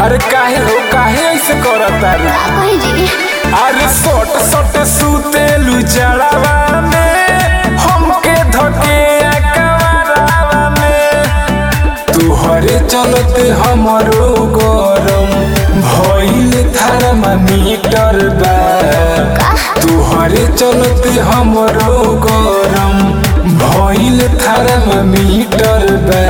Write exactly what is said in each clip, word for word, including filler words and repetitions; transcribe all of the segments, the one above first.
अरे काहे हो काहे ऐसे करता रे? अरे सोट सोट सुतेलु जड़ावा में हमके धके अकवारावा में तुहरे चलते हमरो गरम भइल थर्मामीटर बा तुहरे चलते हमरो गरम भइल थर्मामीटर बा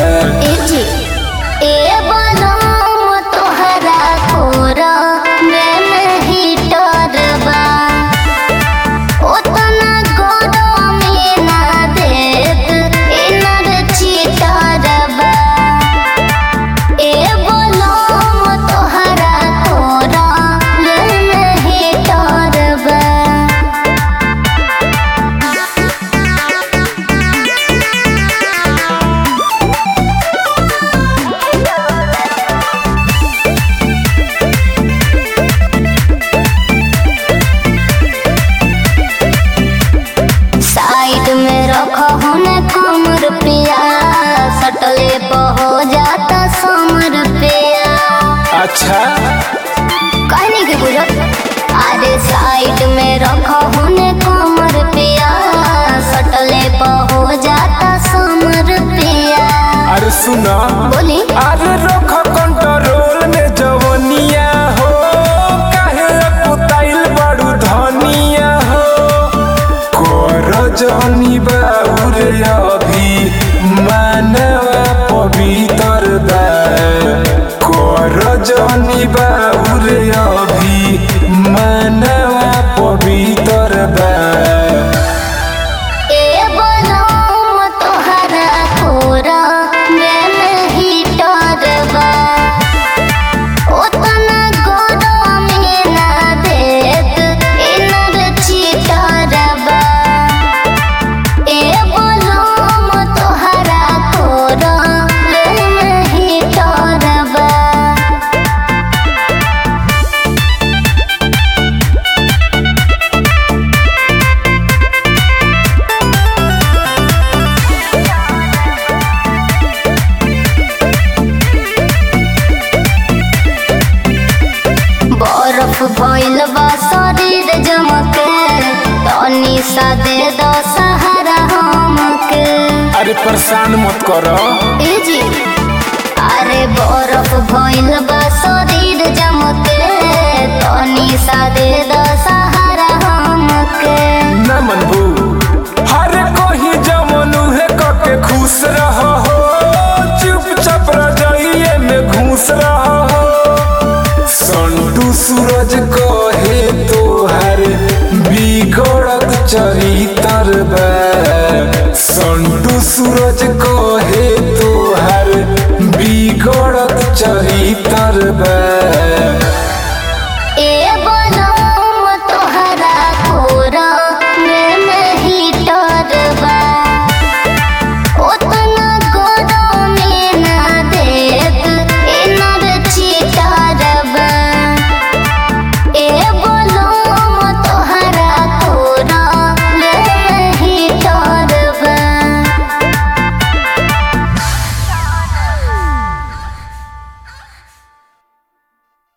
अच्छा कहने की बुझत आधे साइड में रखा होने कमर पिया सटले पर हो जाता समर पिया। अरे सुना बोली अरे रखा कंट्रोल में जवनिया हो काहे कुताइल बड़ू धनिया हो कर जनी बाउर अभी मानवा पवित्र बा रजनी बाउर अभी मनवा पवित्र बा ए बोलम तोहरा तोरा में नहीं डरबा उतना गरम ना देत इनर चिटरबा ए बोलम तोहरा तोरा में नहीं डरबा। बर्फ भइल बा शरीर जमके तनी सा दे दो सहारा हमके। अरे परेशान मत करो ए जी अरे बर्फ